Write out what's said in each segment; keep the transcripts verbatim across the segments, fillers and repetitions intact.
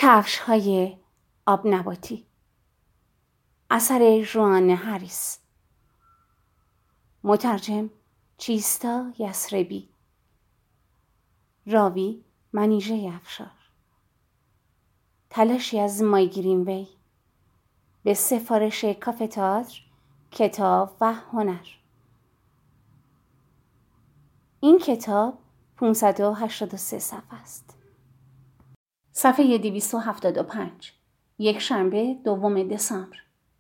کفش‌های آب نباتی، اثر ژوان هریس، مترجم چیستا یسربی، راوی منیژه افشار. تلاشی از مای گرینوی به سفارش کافه تئاتر، کتاب و هنر. این کتاب پانصد و هشتاد و سه صفحه است. صفحه دویست و هفتاد و پنج. یک شنبه دوم دسامبر.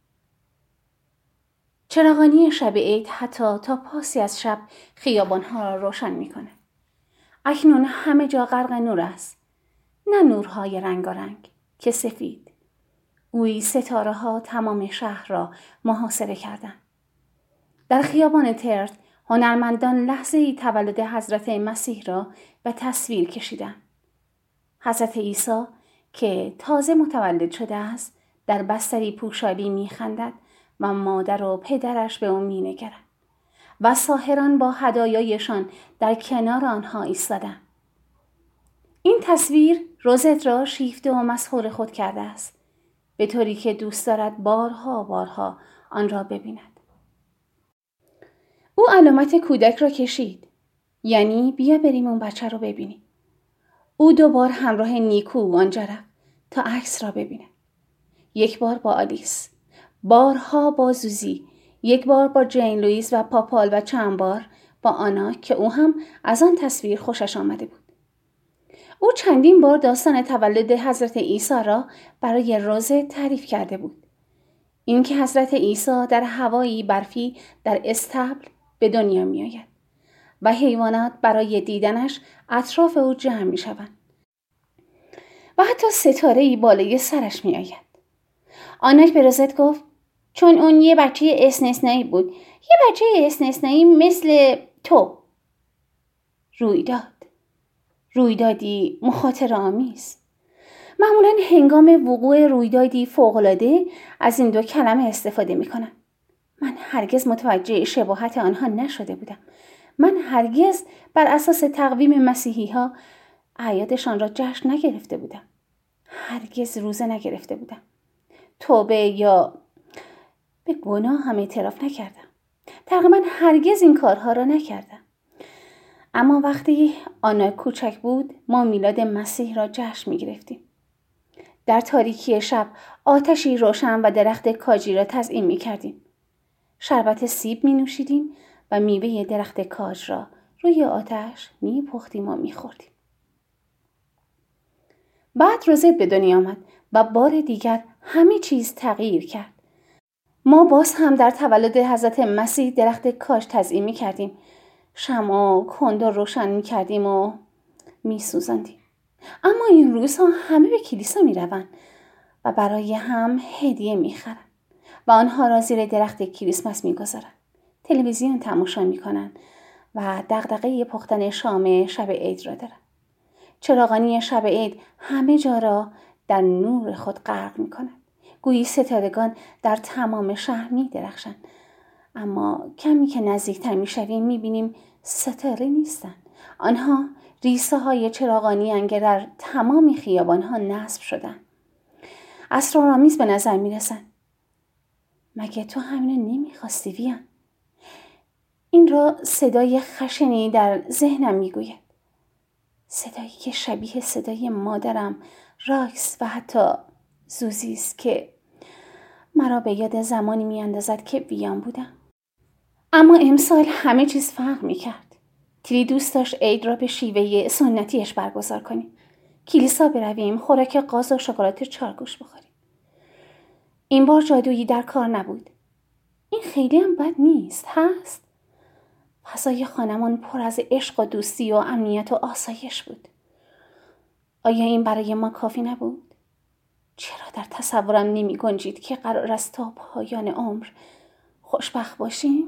چراغانی شب عید حتی تا پاسی از شب خیابانها را روشن می کند. اکنون همه جا غرق نور است. نه نورهای رنگارنگ که سفید. گویی ستاره ها تمام شهر را محاصره کردند. در خیابان ترد هنرمندان لحظه ای تولد حضرت مسیح را به تصویر کشیدند. حضرت عیسی که تازه متولد شده است در بستری پوشالی می خندد و مادر و پدرش به او می نگرند و ساحران با هدایایشان در کنار آنها ایستادند. این تصویر روزت را شیفته و مسحور خود کرده است، به طوری که دوست دارد بارها بارها آن را ببیند. او علامت کودک را کشید، یعنی بیا بریم اون بچه رو ببینیم. او دوبار همراه نیکو آنجا رفت تا عکس را ببیند. یک بار با آلیس، بارها با زوزی، یک بار با جین لوئیس و پاپال و چند بار با آنا که او هم از آن تصویر خوشش آمده بود. او چندین بار داستان تولد حضرت عیسی را برای روزه تعریف کرده بود. اینکه حضرت عیسی در هوایی برفی در استبل به دنیا می آید و حیوانات برای دیدنش اطراف او جمع می شوند و حتی ستاره‌ای بالای سرش می آید. آنک به روزت گفت چون اون یه بچه استثنایی بود، یه بچه استثنایی مثل تو. رویداد رویدادی مخاطره آمیز. معمولا هنگام وقوع رویدادی فوق‌العاده از این دو کلمه استفاده می‌کنند. من هرگز متوجه شباهت آنها نشده بودم. من هرگز بر اساس تقویم مسیحی‌ها اعیادشان را جشن نگرفته بودم. هرگز روزه نگرفته بودم. توبه یا به گناه هم اعتراف نکردم. تقریبا هرگز این کارها را نکردم. اما وقتی آنا کوچک بود ما میلاد مسیح را جشن می گرفتیم. در تاریکی شب آتشی روشن و درخت کاجی را تزیین می کردیم. شربت سیب می نوشیدیم و میوه درخت کاج را روی آتش می پختیم و می خوردیم. بعد روزت به دنیا آمد و بار دیگر همه چیز تغییر کرد. ما باز هم در تولد حضرت مسیح درخت کاج تزیین می کردیم. شمع و کندر روشن می کردیم و می سوزندیم. اما این روزها همه به کلیسا می روند و برای هم هدیه می خرند و آنها را زیر درخت کریسمس می گذارند. تلویزیون تماشا می کنند و دغدغه پختن شام شب عید را دارند. چراغانی شب عید همه جا را در نور خود غرق می کند. گویی ستارگان در تمام شهر می درخشند. اما کمی که نزدیکتر می شویم می بینیم ستاره نیستند. آنها ریسه های چراغانی هستند که در تمام خیابان ها نصب شدند. اسرارآمیز به نظر می رسند. مگه تو همینو نمی خواستی ویان؟ این را صدای خشنی در ذهنم می گوید. صدایی که شبیه صدای مادرم، راکس و حتی زوزی است که مرا به یاد زمانی می اندازد که ویان بودم. اما امسال همه چیز فرق می کرد. تیلی دوست داشت عید را به شیوه سنتیش برگزار کنیم. کلیسا برویم، خوراک قاز و شکلات چارگوش بخوریم. این بار جادویی در کار نبود. این خیلی هم بد نیست، هست؟ فضای خانمان پر از عشق و دوستی و امنیت و آسایش بود. آیا این برای ما کافی نبود؟ چرا در تصورم نمی گنجید که قرار است تا پایان عمر خوشبخت باشیم؟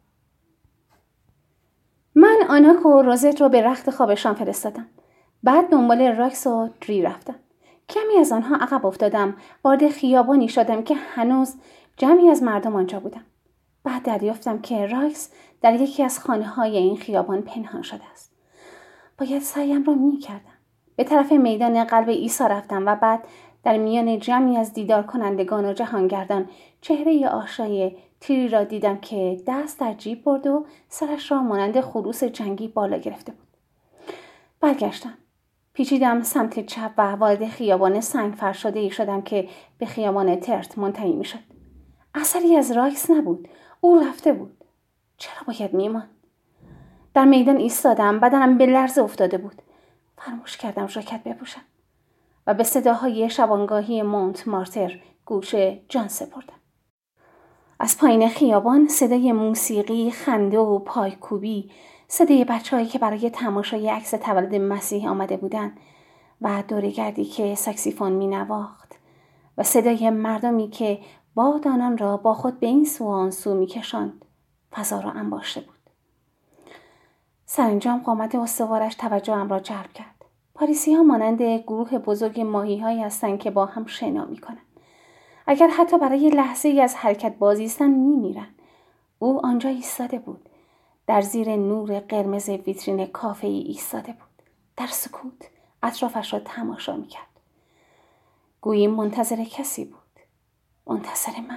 من آناک و روزت رو به رخت خوابشان فرستادم. بعد دنبال راکس و دری رفتم. کمی از آنها عقب افتادم. وارد خیابانی شدم که هنوز جمعی از مردم آنجا بودم. بعد دریافتم که راکس در یکی از خانه های این خیابان پنهان شده است. باید سعیم را می کردم. به طرف میدان قلب عیسی رفتم و بعد در میان جمعی از دیدار کنندگان و جهانگردان چهره آشنای تیری را دیدم که دست در جیب برد و سرش را مانند خروس جنگی بالا گرفته بود. برگشتم. پیچیدم سمت چپ و وارد خیابان سنگ فرشاده‌ای شدم که به خیابان ترت منتهی می‌شد. اثری از راکس نبود. او رفته بود. چرا باید می‌ماند؟ در میدان ایستادم. بدنم به لرزه افتاده بود. فراموش کردم ژاکت بپوشم و به صداهای شبانگاهی مونت مارتر گوش جان سپردم. از پایین خیابان صدای موسیقی، خنده و پایکوبی، صدای بچه‌هایی که برای تماشای عکس تولد مسیح آمده بودند و دوره‌گردی که ساکسیفون می‌نواخت و صدای مردمی که باد آنان را با خود به این سو و آن سو می‌کشاند فضا را انباشته بود. سرانجام قامت استوارش توجهم را جلب کرد. پاریسی‌ها مانند گروه بزرگ ماهی‌هایی هستند که با هم شنا می‌کنند. اگر حتی برای لحظه ای از حرکت بازیستن می‌میرن. او آنجا ایستاده بود. در زیر نور قرمز ویترین کافه‌ای ایستاده بود. در سکوت اطرافش را تماشا می‌کرد. گویی منتظر کسی بود. منتظر من.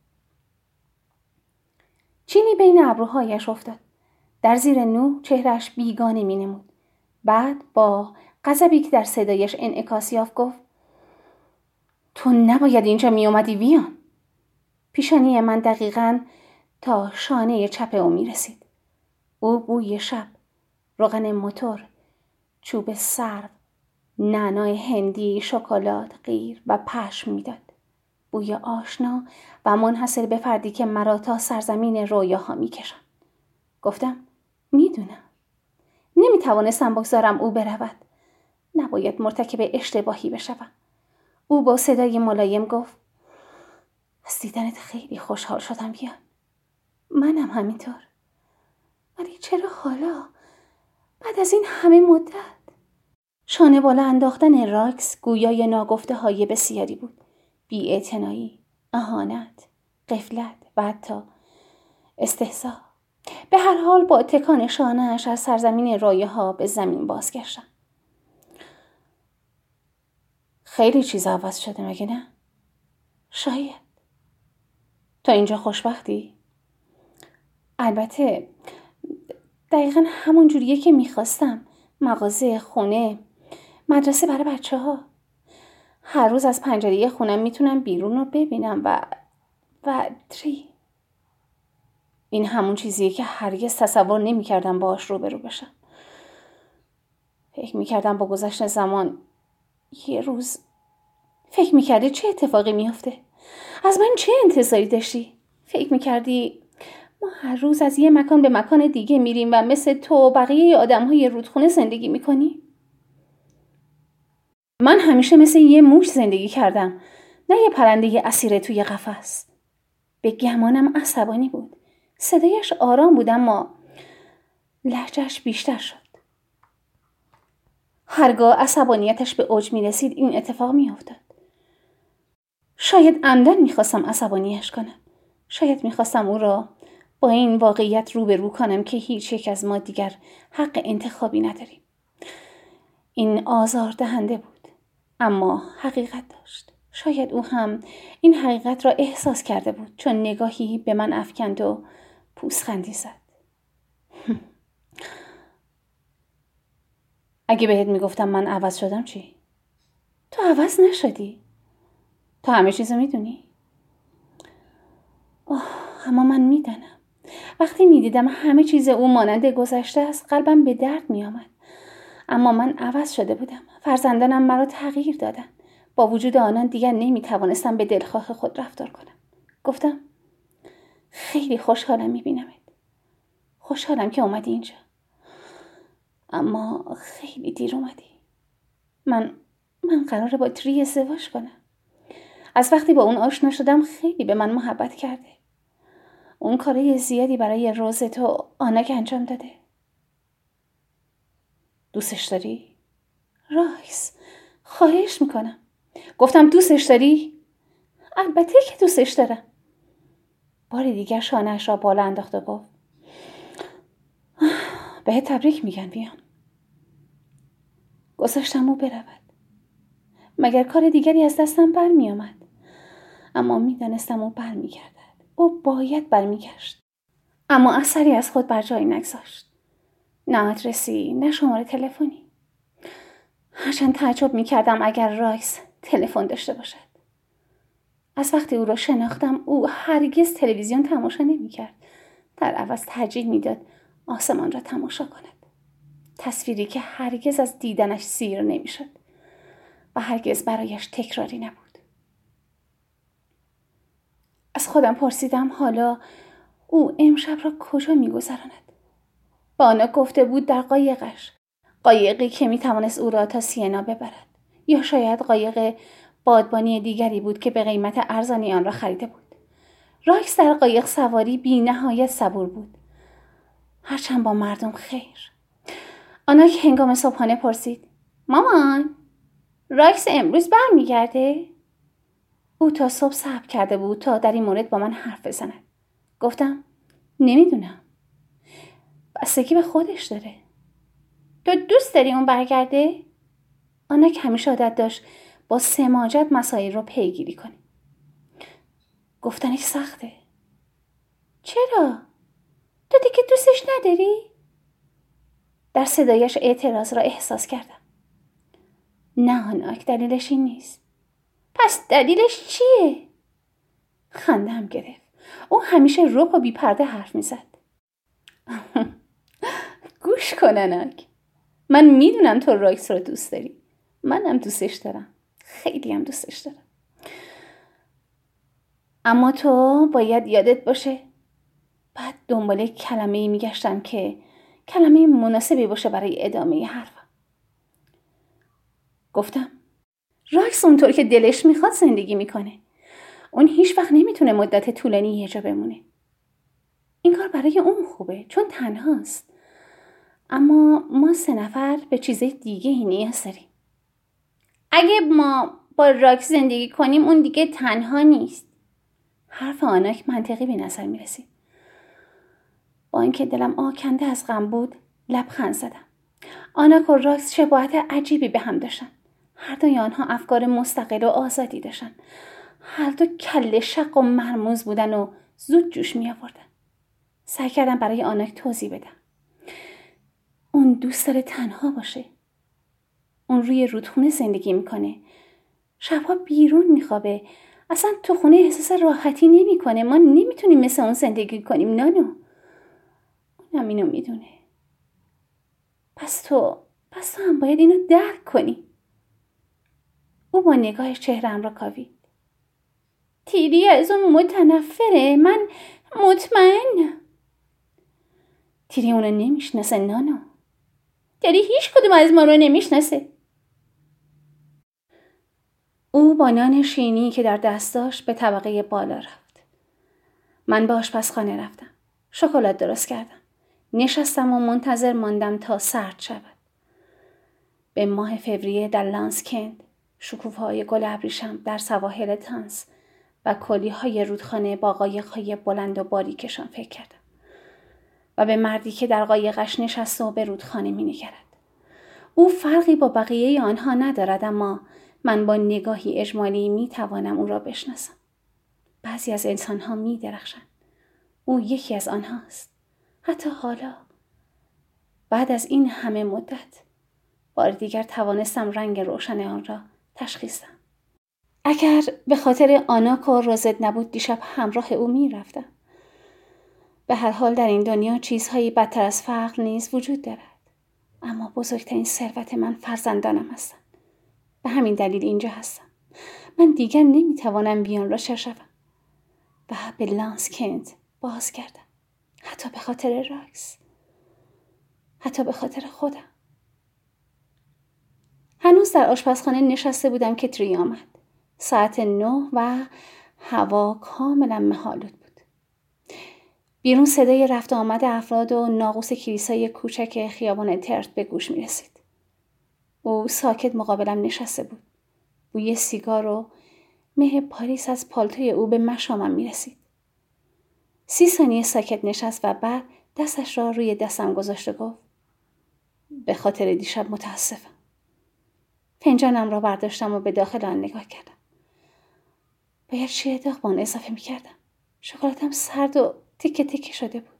چینی بین ابروهایش افتاد. در زیر نور چهرهش بیگانه می‌نمود. بعد با غضبی که در صدایش انعکاس یافت گفت: تو نباید اینجا می اومدی ویان. پیشانی من دقیقاً تا شانه چپ او می رسید. او بوی شب، روغن موتور، چوب سرو، نعنای هندی، شکلات، قیر و پشم می داد. بوی آشنا و منحصر به فردی که مرا تا سرزمین رویاها می کشن. گفتم: می دونم. نمی توانستم بگذارم او برود. نباید مرتکب اشتباهی بشوم. او با صدای ملایم گفت: از دیدنت خیلی خوشحال شدم بیان. منم همینطور. ولی چرا حالا؟ بعد از این همه مدت؟ شانه بالا انداختن راکس گویای ناگفته های بسیاری بود. بی‌اعتنایی، اهانت، غفلت و حتی استهزا. به هر حال با تکان شانه‌اش از سرزمین رایه‌ها به زمین بازگشتم. خیلی چیز عوض شده مگه نه؟ شاید. تا اینجا خوشبختی؟ البته دقیقا همون جوریه که میخواستم. مغازه، خونه، مدرسه برای بچه ها. هر روز از پنجره خونم میتونم بیرون رو ببینم و و تری. این همون چیزیه که هرگز تصور نمیکردم باهاش روبرو بشم. فکر میکردم با گذشت زمان یه روز فکر میکردی چه اتفاقی میافته؟ از من چه انتظاری داشتی؟ فکر میکردی ما هر روز از یه مکان به مکان دیگه میریم و مثل تو و بقیه آدم‌های رودخونه زندگی میکنی؟ من همیشه مثل یه موش زندگی کردم، نه یه پرنده اسیر توی قفس. به گمانم عصبانی بود. صدایش آرام بود اما لهجه‌اش بیشتر شد. هرگاه عصبانیتش به اوج میرسید این اتفاق میافتاد. شاید عمدن میخواستم عصبانیش کنم. شاید میخواستم او را با این واقعیت روبرو کنم که هیچ یک از ما دیگر حق انتخابی نداریم. این آزار دهنده بود، اما حقیقت داشت. شاید او هم این حقیقت را احساس کرده بود چون نگاهی به من افکند و پوزخندی زد. اگه بهت میگفتم من عوض شدم چی؟ تو عوض نشدی. تو همه چیزو میدونی. اوه، اما من میدانم. وقتی میدیدم همه چیز او مانند گذشته است قلبم به درد میآمد. اما من عوض شده بودم. فرزندانم مرا تغییر دادن. با وجود آنان دیگر نمیتوانستم به دلخواه خود رفتار کنم. گفتم: خیلی خوشحالم میبینمت. خوشحالم که اومدی اینجا. اما خیلی دیر اومدی. من من قراره با تری ازدواج کنم. از وقتی با اون آشنا شدم خیلی به من محبت کرده. اون کارای زیادی برای روزت و آنک انجام داده. دوستش داری؟ رایس، خواهش میکنم. گفتم دوستش داری؟ البته که دوستش دارم. بار دیگر شانه‌اش را بالا انداخت و گفت: بهت تبریک میگن بیام. گذاشتم او برود. مگر کار دیگری از دستم بر می آمد. اما می دانستم او بر می گردد. او باید بر می گشت. اما اثری از خود بر جایی نگذاشت. نه آدرسی، نه شماره تلفنی. هرچند تعجب می کردم اگر رایس تلفن داشته باشد. از وقتی او را شناختم او هرگز تلویزیون تماشا نمی کرد. در عوض ترجیح می داد آسمان را تماشا کند. تصویری که هرگز از دیدنش سیر نمی شد و هرگز برایش تکراری نبود. از خودم پرسیدم حالا او امشب را کجا می گذراند؟ با آنها گفته بود در قایقش، قایقی که می توانست او را تا سینا ببرد، یا شاید قایق بادبانی دیگری بود که به قیمت ارزانی آن را خریده بود. رایس در قایق سواری بی نهایت صبور بود، هرچند با مردم خیر. آنها که هنگام صبحانه پرسید مامان، رایس امروز برمیگرده؟ او تا صبح صبر کرده بود تا در این مورد با من حرف بزند. گفتم نمیدونم. بستگی به خودش داره. تو دوست داری اون برگرده؟ آنها که همیشه عادت داشت با سماجت مسائل رو پیگیری کنه. گفتنش سخته. چرا؟ تو دیگه دوستش نداری؟ در صدایش اعتراض را احساس کردم. نه آناک، دلیلش این نیست. پس دلیلش چیه؟ خندم گرفت. او همیشه رک و بی پرده حرف می زد. گوش کن آناک. من میدونم تو رایس رو دوست داری. منم دوستش دارم. خیلی هم دوستش دارم. اما تو باید یادت باشه. بعد دنبال کلمه‌ای میگشتم که کلمه مناسبی باشه برای ادامه حرفم. گفتم رایس اونطور که دلش میخواد زندگی میکنه. اون هیچ وقت نمیتونه مدت طولانی یه جا بمونه. این کار برای اون خوبه چون تنهاست. اما ما سه نفر به چیز دیگه ای نیاز داریم. اگه ما با رایس زندگی کنیم اون دیگه تنها نیست. حرف آناک منطقی به نظر میرسید. با اینکه دلم آکنده از غم بود لبخند زدم. آناک و رایس شباهت عجیبی به هم داشتن. هر دوی آنها افکار مستقل و آزادی داشتن. هر دو کله شق و مرموز بودن و زود جوش می آوردن. سعی کردم برای آناک توضیح بدم. اون دوست داره تنها باشه. اون روی رودخونه زندگی میکنه. شبها بیرون میخوابه. اصلا تو خونه احساس راحتی نمیکنه. ما نمیتونیم مثل اون زندگی کنیم نانو. اونم اینو میدونه. پس تو پس تو هم باید اینو درک کنی. او با نگاهش چهره‌ام را کاوید. تیری از اون متنفره. من مطمئنم. تیری اونو نمیشناسه نانو. تیری هیچ کدوم از ما رو نمیشناسه. او با نان شیرینی که در دست داشت به طبقه بالا رفت. من به آشپزخانه رفتم. شکلات درست کردم. نشستم و منتظر ماندم تا سرد شود. به ماه فوریه در لانس کند، شکوفه‌های گل ابریشم در سواحل تانس و کلی‌های رودخانه با قایق‌های بلند و باریکشان فکر کردم و به مردی که در قایقش نشسته و به رودخانه می‌نگرد. او فرقی با بقیه آنها ندارد، اما من با نگاهی اجمالی می‌توانم او را بشناسم. بعضی از انسان‌ها می‌درخشند. او یکی از آنهاست. حتی حالا بعد از این همه مدت بار دیگر توانستم رنگ روشن آن را تشخیص دهم. اگر به خاطر آناک و روزت نبود دیشب همراه او می رفتم. به هر حال در این دنیا چیزهایی بدتر از فقر نیز وجود دارد. اما بزرگترین ثروت من فرزندانم هستند. به همین دلیل اینجا هستم. من دیگر نمی توانم بیان را شوم و به لانس کند باز کردم. حتی به خاطر رایس. حتی به خاطر خودم. هنوز در آشپزخانه نشسته بودم که تری آمد. ساعت نه و هوا کاملا مه‌آلود بود. بیرون صدای رفت و آمد افراد و ناقوس کلیسای کوچک خیابان ترت به گوش می رسید. او ساکت مقابلم نشسته بود. بوی سیگار و مه پاریس از پالتوی او به مشامم می رسید. سی ثانیه ساکت نشست و بعد دستش را روی دستم گذاشت و گفت به خاطر دیشب متاسفم. فنجانم را برداشتم و به داخل آن نگاه کردم. باید شیر داغ به آن اضافه میکردم. شکلاتم سرد و تکه تکه شده بود.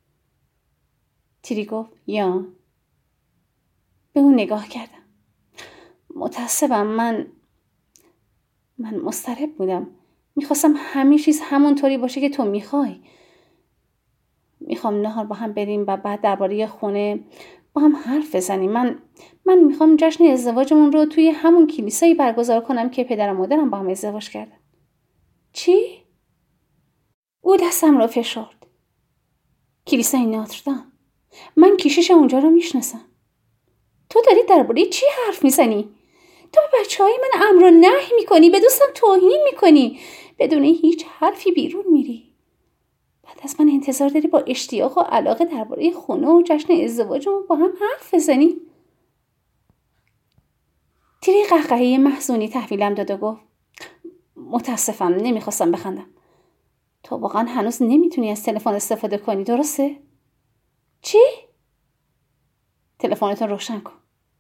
تری گفت یا. به اون نگاه کردم. متاسفم، من من مضطرب بودم. میخواستم همه چیز همونطوری باشه که تو میخوای. میخوام نهار با هم بریم و بعد درباره خونه با هم حرف بزنیم. من من میخوام جشن ازدواجمون رو توی همون کلیسایی برگزار کنم که پدر و مادرم با هم ازدواج کردن. چی؟ او دستم را فشرد. کلیسای ناتردام. من کشیش اونجا رو میشناسم. تو داری درباره چی حرف میزنی؟ تو به بچه های من امر و نهی میکنی، به دوستم توهین میکنی، بدون هیچ حرفی بیرون میری. بعد از من انتظار داری با اشتیاق و علاقه درباره خونه و جشن ازدواجمون با هم حرف بزنی؟ تری قهقهه محزونی تحویلم داد و گفت متاسفم، نمیخواستم بخندم. تو واقعا هنوز نمیتونی از تلفن استفاده کنی، درسته؟ چی؟ تلفنتو روشن کن.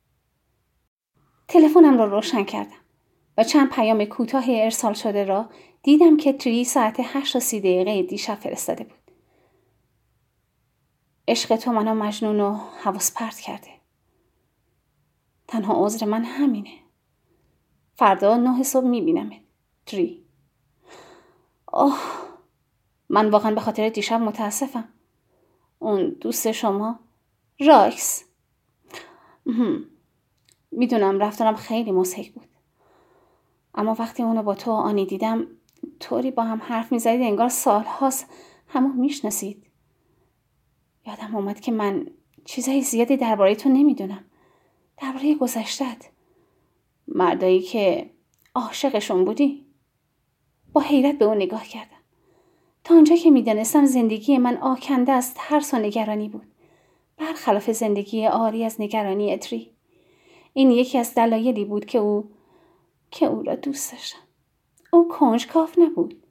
تلفنم رو روشن کردم و چند پیام کوتاه ارسال شده را دیدم که تری ساعت هشت و سی دقیقه دیشب فرستاده بود. عشق تو منو مجنون و حواس پرت کرده. تنها عذر من همینه. فردا نه صبح میبینمت. تری. آه، من واقعا به خاطر دیشب متاسفم. اون دوست شما راکس. میدونم رفتارم خیلی مضحک بود، اما وقتی اونو با تو و آنی دیدم طوری با هم حرف میزدید انگار سالهاست همو میشناسید. یادم اومد که من چیزای زیادی درباره تو نمیدونم، درباره گذشتت، مردایی که عاشقشون بودی. با حیرت به اون نگاه کردم. تا آنجا که میدانستم زندگی من آکنده از ترس و نگرانی بود، برخلاف زندگی عاری از نگرانی تری. این یکی از دلایلی بود که او که او را دوست داشتم. او کنجکاو نبود.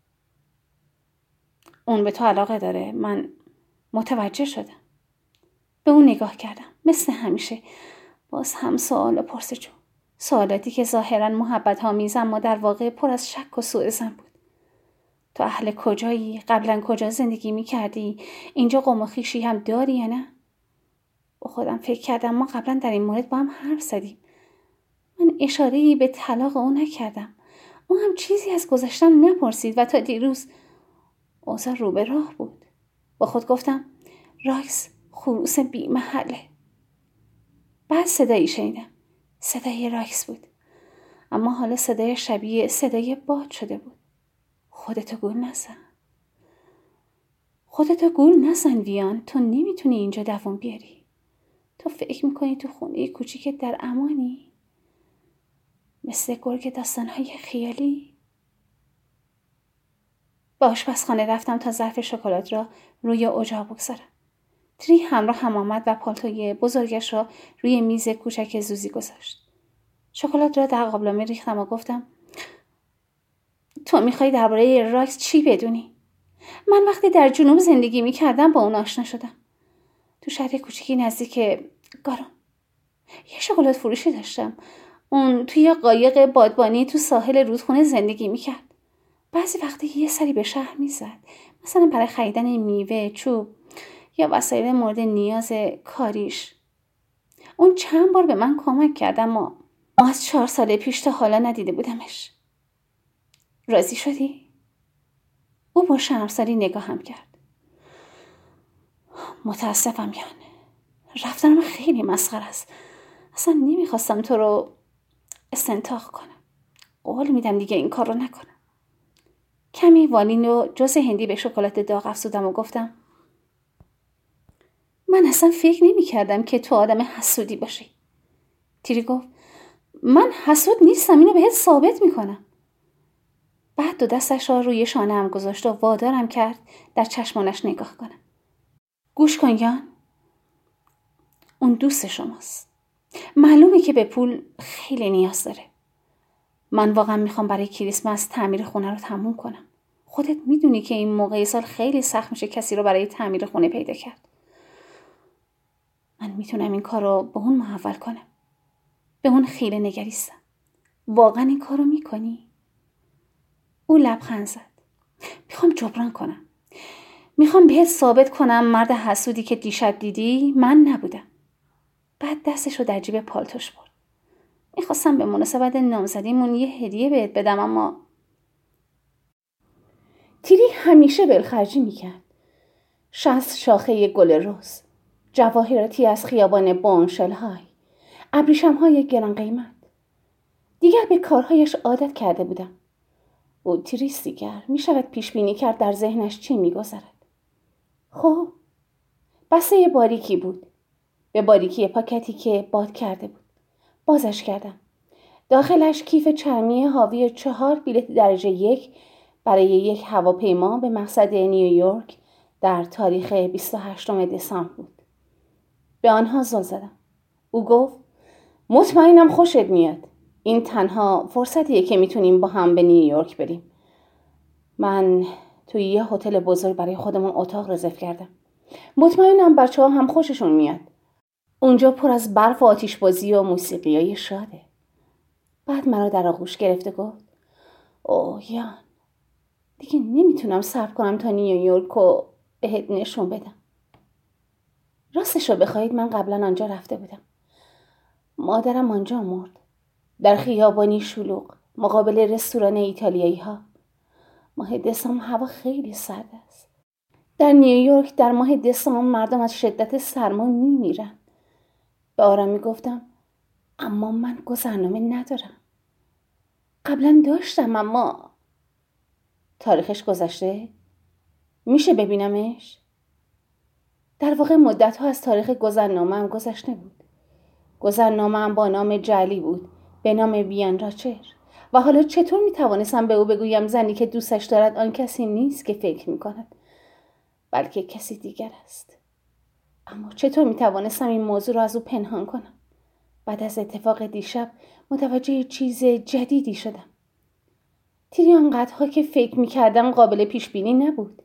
اون به تو علاقه داره. من متوجه شدم. به اون نگاه کردم. مثل همیشه باز هم سوال و پرسجو. سوالاتی که ظاهراً محبت آمیز اما در واقع پر از شک و سوء ظن بود. تو اهل کجایی؟ قبلا کجا زندگی می کردی؟ اینجا قوم و خویشی هم داری یا نه؟ با خودم فکر کردم ما قبلا در این مورد با هم حرف زدیم. من اشاره‌ای به طلاق او نکردم. او هم چیزی از گذشتم نپرسید و تا دیروز اوضاع رو به راه بود. با خود گفتم راکس خروس بی محله. بعد صدایی شنیدم. صدای راکس بود. اما حالا صدای شبیه صدای باد شده بود. خودتو گول نزن. خودتو گول نزن ویان. تو نمیتونی اینجا دوام بیاری. تو فکر میکنی تو خونه کوچیکت در امانی؟ مثل گرگ داستانهای خیالی؟ با آشپزخانه رفتم تا ظرف شکلات را روی اجاق بگذارم. تری همراه هم آمد و پالتوی بزرگش را روی میز کوچک زوزی گذاشت. شکلات را در قابلمه ریختم و گفتم تو میخوای درباره راکس چی بدونی؟ من وقتی در جنوب زندگی میکردم با اون آشنا شدم. تو شهر کوچیکی نزدیک گارون. یه شکلات فروشی داشتم. اون توی قایق بادبانی تو ساحل رودخونه زندگی میکرد. بعضی وقتی یه سری به شهر میزد. مثلا برای خریدن میوه، چوب یا وسایل مورد نیاز کاریش. اون چند بار به من کمک کرد اما ما از چهار سال پیش تا حالا ندیده بودمش. راضی شدی؟ او با شرمساری نگاهم کرد. متاسفم یان. رفتنم خیلی مسخره است. اصلا نمیخواستم تو رو استنتاق کنم. قول میدم دیگه این کار رو نکنم. کمی وانین و جوز هندی به شکلات داغ افزودم و گفتم من اصلا فکر نمی کردم که تو آدم حسودی باشی. تری گفت من حسود نیستم، اینو بهت ثابت میکنم. بعد دو دستش را روی شانه‌ام گذاشت و وادارم کرد در چشمانش نگاه کنم. گوش کن یان. اون دوست شماست. معلومه که به پول خیلی نیاز داره. من واقعا میخوام برای کریسمس تعمیر خونه رو تموم کنم. خودت میدونی که این موقع سال خیلی سخت میشه کسی رو برای تعمیر خونه پیدا کرد. من میتونم این کار رو به اون محول کنم. به اون خیره نگریستم. واقعا این کارو میکنی؟ او لبخند زد. میخوام جبران کنم. میخوام بهت ثابت کنم مرد حسودی که دیشب دیدی من نبودم. بعد دستشو در جیب پالتوش برد. میخواستم به مناسبت نامزدیمون یه هدیه بهت بدم اما تیری همیشه ولخرجی میکرد. شصت شاخه گل رز، جواهراتی از خیابان بونشلهای، ابریشم‌های گران قیمت. دیگر به کارهایش عادت کرده بودم. او تیریست دیگر میشود پیش بینی کرد در ذهنش چی میگذرد. خب بسته باریکی بود. به باریکی پاکتی که باد کرده بود. بازش کردم. داخلش کیف چرمی حاوی چهار بلیط درجه یک برای یک هواپیما به مقصد نیویورک در تاریخ بیست و هشتم دسامبر بود. به آنها زل زدم. او گفت مطمئنم خوشت میاد. این تنها فرصتیه که میتونیم با هم به نیویورک بریم. من توی یه هتل بزرگ برای خودمون اتاق رزرو کردم. مطمئنم بچه ها هم خوششون میاد. اونجا پر از برف و آتیش بازی و موسیقیای شاده. بعد مرا در آغوش گرفته گفت اوه یان دیگه نمیتونم صبر کنم تا نیویورک رو بهت نشون بدم. راستش رو بخواید من قبلا آنجا رفته بودم. مادرم آنجا مرد. در خیابانی شلوغ مقابل رستوران ایتالیایی ها. ماه دسامبر هوا خیلی سرد است. در نیویورک در ماه دسامبر مردم از شدت سرما میمیرن. به آرامی گفتم اما من گذرنامه ندارم. قبلا داشتم اما تاریخش گذشته؟ میشه ببینمش؟ در واقع مدت ها از تاریخ گذرنامه هم گذشته بود. گذرنامه هم با نام جعلی بود به نام ویان راچر و حالا چطور میتوانستم به او بگویم زنی که دوستش دارد آن کسی نیست که فکر میکند بلکه کسی دیگر است. اما چطور میتوانستم این موضوع را از او پنهان کنم؟ بعد از اتفاق دیشب متوجه چیز جدیدی شدم. تیری آنقدرها که فکر میکردم قابل پیش بینی نبود.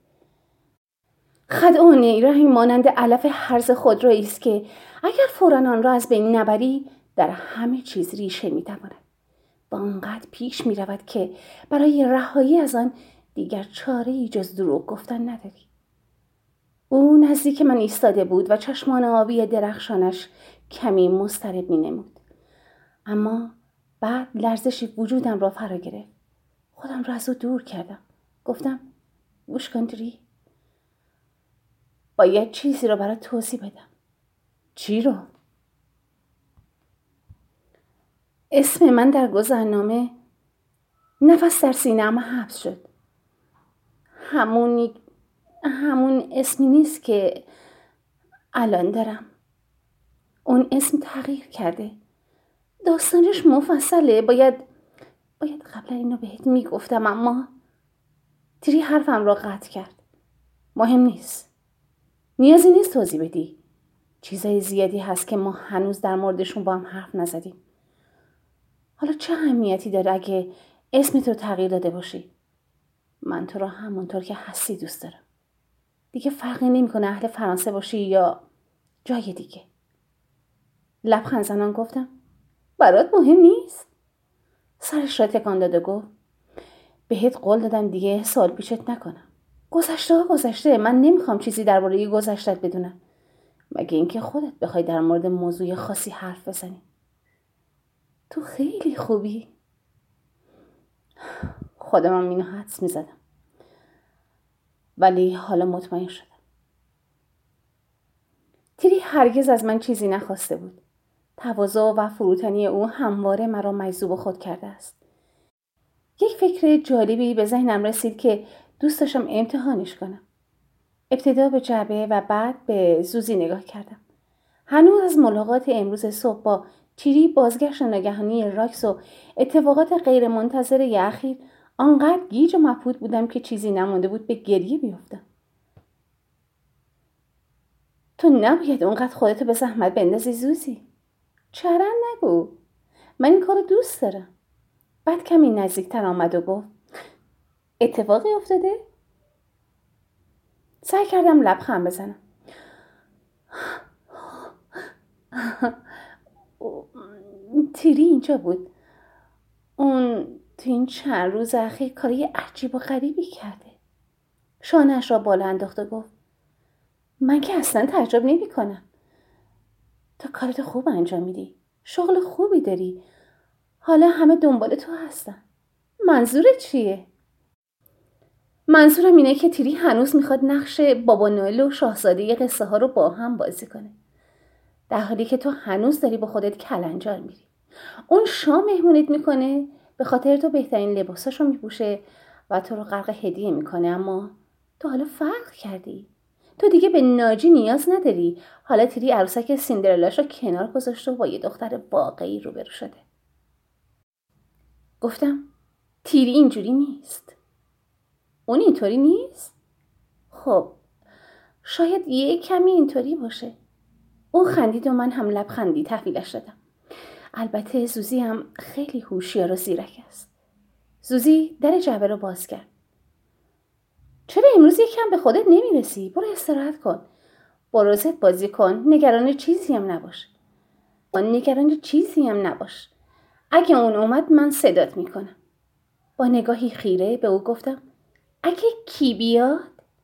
خدعه نیرنگ مانند علف هرز خودرویی است که اگر فوراً آن را از بین نبری در همه چیز ریشه میتواند و آنقدر پیش میرود که برای رهایی از آن دیگر چاره‌ای جز دروغ گفتن نداری. او نزدیک من ایستاده بود و چشمان آبی درخشانش کمی مضطرب مینمود. اما بعد لرزشی وجودم را فرا گرفت. خودم را از او دور کردم. گفتم گوش کن تری. باید چیزی رو برای توضیح بدم. چی رو؟ اسم من در گذرنامه نفس در سینه‌ام حبس شد. همونی همون اسمی نیست که الان دارم. اون اسم تغییر کرده. داستانش مفصله. باید باید قبلا اینو بهت میگفتم اما تری حرفم را قطع کرد. مهم نیست. نیازی نیست توضیح بدی. چیزای زیادی هست که ما هنوز در موردشون با هم حرف نزدیم. حالا چه اهمیتی داره اگه اسمت رو تغییر داده باشی؟ من تو رو همونطور که هستی دوست دارم. دیگه فرقی نمیکنه اهل فرانسه باشی یا جای دیگه. لبخند زنان گفتم برات مهم نیست؟ سرش را تکان داد و گفت بهت قول دادم دیگه سال پیشت نکنم. گذشته ها گذشته. من نمیخوام چیزی درباره گذشتت بدونم مگه اینکه خودت بخوای در مورد موضوع خاصی حرف بزنی. تو خیلی خوبی. خودم هم اینو حدس میزدم ولی حالا مطمئن شدم. تری هرگز از من چیزی نخواسته بود. تواضع و فروتنی او همواره مرا مجذوب خود کرده است. یک فکر جالبی به ذهنم رسید که دوست داشتم امتحانش کنم. ابتدا به جعبه و بعد به زوزی نگاه کردم. هنوز از ملاقات امروز صبح با تیری، بازگشت ناگهانی راکس و اتفاقات غیر منتظره اخیر آنقدر گیج و مبهوت بودم که چیزی نمانده بود به گریه بیفتم. تو نباید اونقدر خودتو به زحمت بندازی زوزی. چرا نگو. من این کارو دوست دارم. بعد کمی نزدیکتر آمد و گفت اتفاقی افتاده؟ سعی کردم لبخند بزنم. تیری اینجا بود. اون تو این چند روز اخیر کاری عجیب و غریبی کرده. شانه‌اش را بالا انداخت و گفت من که اصلا تعجب نمی کنم. تو کارت خوب انجام میدی. شغل خوبی داری. حالا همه دنبال تو هستن. منظورت چیه؟ منظورم اینه که تیری هنوز میخواد نقش بابا نوئل و شاهزاده قصه ها رو با هم بازی کنه. در حالی که تو هنوز داری با خودت کلنجار میری. اون شام مهمونیت میکنه، به خاطر تو بهترین لباساشو میپوشه و تو رو غرق هدیه میکنه، اما تو حالا فرق کردی. تو دیگه به ناجی نیاز نداری. حالا تیری عروسک سیندرلاش رو کنار گذاشته و با یه دختر واقعی روبرو شده. گفتم تیری اینجوری نیست. اون اینطوری نیست؟ خب شاید یه کمی اینطوری باشه. اون خندید و من هم لبخندی تحویلش دادم. البته زوزی هم خیلی هوشیار و زیرک است. زوزی در جعبه رو باز کرد. چرا امروز یکم به خودت نمیرسی؟ برو استراحت کن. با روزت بازی کن. نگران چیزی هم نباش. نگران چیزی هم نباش. اگه اون اومد من صدات میکنم. با نگاهی خیره به او گفتم اگه کی بیاد؟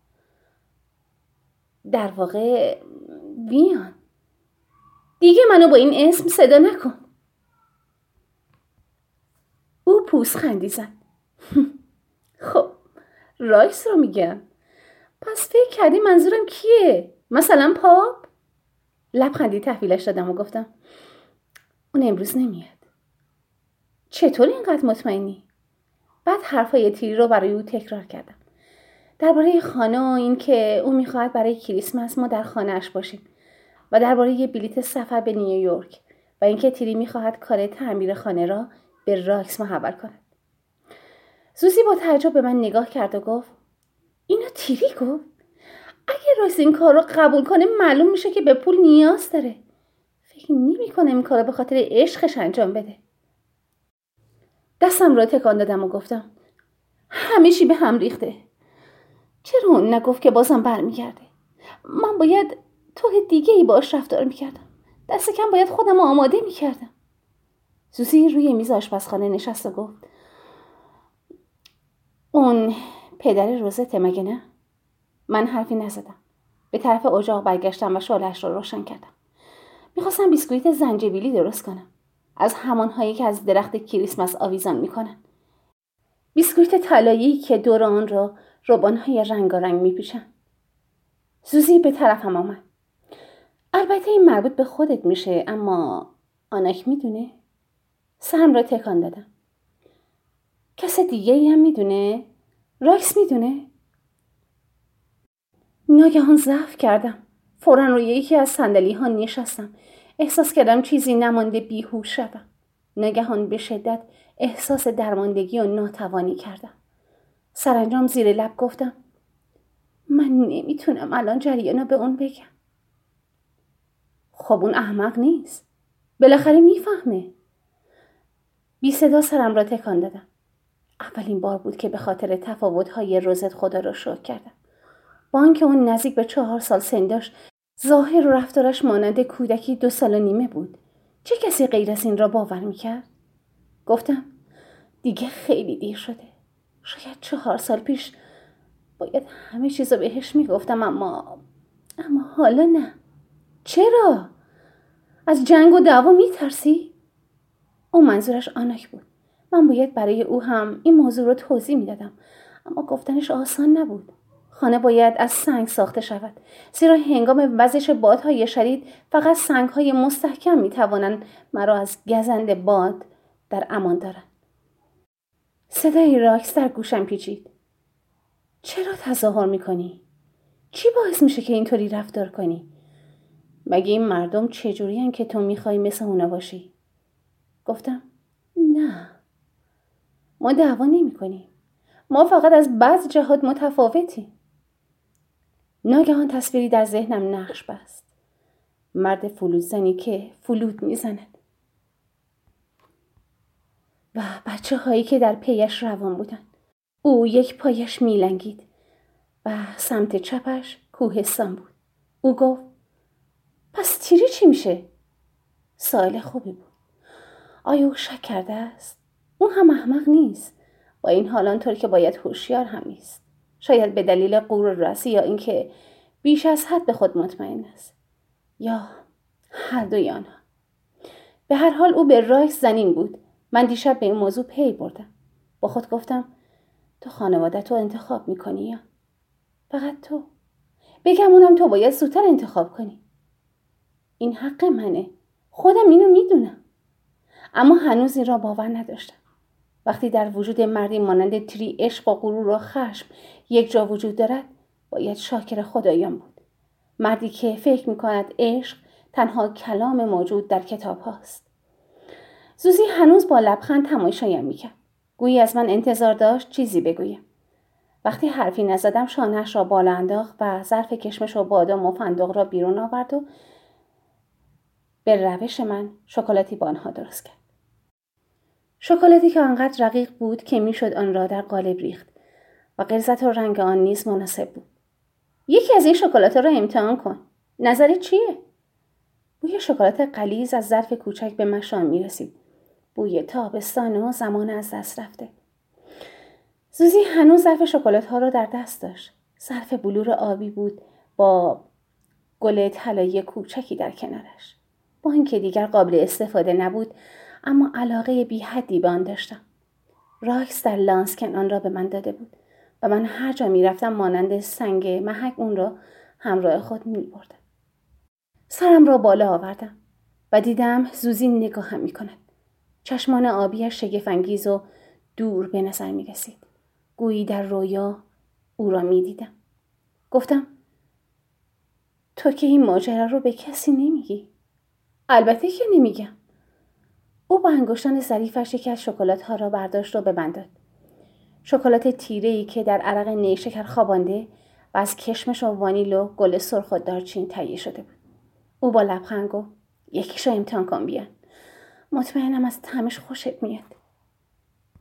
در واقع بیان. دیگه منو با این اسم صدا نکن. او پوزخندی زد. خب رایس رو میگم. پس فکر کردی منظورم کیه؟ مثلا پاپ؟ لبخندی تحویلش دادم و گفتم اون امروز نمیاد. چطور اینقدر مطمئنی؟ بعد حرفای تیری رو برای او تکرار کردم. درباره خانه و این که او میخواهد برای کریسمس ما در خانه‌اش باشیم و درباره یه بلیت سفر به نیویورک و اینکه تیری میخواهد کار تعمیر خانه را به راکس محول کند. زوزی با تعجب به من نگاه کرد و گفت اینو تیری گفت؟ اگه راکس این کار رو قبول کنه معلوم میشه که به پول نیاز داره. فکر نمی‌کنم این کار رو به خاطر عشقش انجام بده. دستم را تکان دادم و گفتم همه چی به هم ریخته. چرا اون نگفت که بازم برمیگرده؟ من باید طور دیگه ای باش رفتار میکردم. دست کم باید خودم آماده میکردم. زوزی روی میز آشپزخانه نشست و گفت اون پدر روزته مگه نه؟ من حرفی نزدم. به طرف اجاق برگشتم و شعله‌اش را روشن کردم. میخواستم بیسکویت زنجبیلی درست کنم. از همانهایی که از درخت کریسمس آویزان میکنن. بیسکویت طلایی که دور آن را روبانهای رنگارنگ میپیچن. زوزی به طرفم آمد. البته این مربوط به خودت میشه، اما آنک میدونه؟ سرم را تکان دادم. کس دیگه ای هم میدونه؟ راکس میدونه؟ ناگهان ضعف کردم. فوراً روی یکی از صندلی ها نشستم. احساس کردم چیزی نمانده بیهوش شدم. ناگهان به شدت احساس درماندگی و ناتوانی کردم. سرانجام زیر لب گفتم من نمیتونم الان جریانا به اون بگم. خب اون احمق نیست. بالاخره میفهمه. بی صدا سرم را تکان دادم. اولین بار بود که به خاطر تفاوت‌های روزت خدا را شکر کردم. با آنکه اون نزدیک به چهار سال سن داشت، ظاهر و رفتارش مانند کودکی دو سال و نیمه بود. چه کسی غیر از این را باور میکرد؟ گفتم دیگه خیلی دیر شده. شاید چهار سال پیش باید همه چیز رو بهش میگفتم، اما اما حالا نه. چرا؟ از جنگ و دعوا میترسی؟ او منظورش آناک بود. من باید برای او هم این موضوع رو توضیح میدادم، اما گفتنش آسان نبود. خانه باید از سنگ ساخته شود، زیرا هنگام وزش بادهای شدید فقط سنگهای مستحکم میتوانند مرا از گزند باد در امان دارند. صدای راکس در گوشم پیچید. چرا تظاهر میکنی؟ چی باعث میشه که اینطوری رفتار کنی؟ مگه این مردم چجوری هن که تو میخوای مثل اونا باشی؟ گفتم نه، ما دعوا نمی کنیم. ما فقط از بعض جهات متفاوتیم. ناگهان تصویری در ذهنم نقش بست. مرد فلوت زنی که فلوت میزند و بچه هایی که در پیش روان بودن. او یک پایش میلنگید و سمت چپش کوهستان بود. او گفت پس تیری چی میشه؟ سوال خوبی بود. آیا او شک کرده است؟ او هم احمق نیست. با این حال آنطور که باید هوشیار هم نیست. شاید به دلیل غرور رسی یا اینکه بیش از حد به خود مطمئن است. یا هر دوی آنها. به هر حال او به رایس زنین بود. من دیشب به این موضوع پی بردم. با خود گفتم تو خانوادت رو انتخاب میکنی یا؟ فقط تو. بگم اونم تو باید زودتر انتخاب کنی. این حق منه. خودم اینو میدونم. اما هنوز این را باور نداشتم. وقتی در وجود مردی مانند تری عشق و غرور و خشم یک جا وجود دارد، باید شاکر خدایان بود. مردی که فکر میکند عشق تنها کلام موجود در کتاب هاست. زوزی هنوز با لبخند تماشایم میکرد. گویی از من انتظار داشت چیزی بگویم. وقتی حرفی نزدم شانه‌اش را بالا انداخت و ظرف کشمش و بادام و فندق را بیرون آورد و به روش من شکلاتی با آنها درست کرد. شکلاتی که آنقدر رقیق بود که میشد آن را در قالب ریخت و غلظت و رنگ آن نیز مناسب بود. یکی از این شکلات‌ها را امتحان کن. نظرت چیه؟ بوی شکلات غلیظ از ظرف کوچک به مشام میرسید. بوی تابستان و زمان از دست رفته. زوزی هنوز ظرف شکلات‌ها را در دست داشت. ظرف بلور آبی بود با گل طلایی کوچکی در کنارش. با اینکه دیگر قابل استفاده نبود، اما علاقه بی حدی به آن داشتم. راکس در لانسکن آن را به من داده بود و من هر جا می رفتم مانند سنگ محک اون را همراه خود می بردم. سرم را بالا آوردم و دیدم زوزی نگاهم می کند. چشمان آبیش شگفت‌انگیز و دور به نظر می رسید. گویی در رویا او را می دیدم. گفتم تو که این ماجرا رو به کسی نمیگی؟ البته که نمیگم. او با انگشتان ظریفش یکی از شکلات‌ها را برداشت و به من داد. شکلات تیره‌ای که در عرق نیشکر خوابانده و از کشمش و وانیل و گل سرخ و دارچین تهیه شده بود. او با لبخند گفت یکیشو امتحان کن بیان. مطمئنم از طعمش خوشت میاد.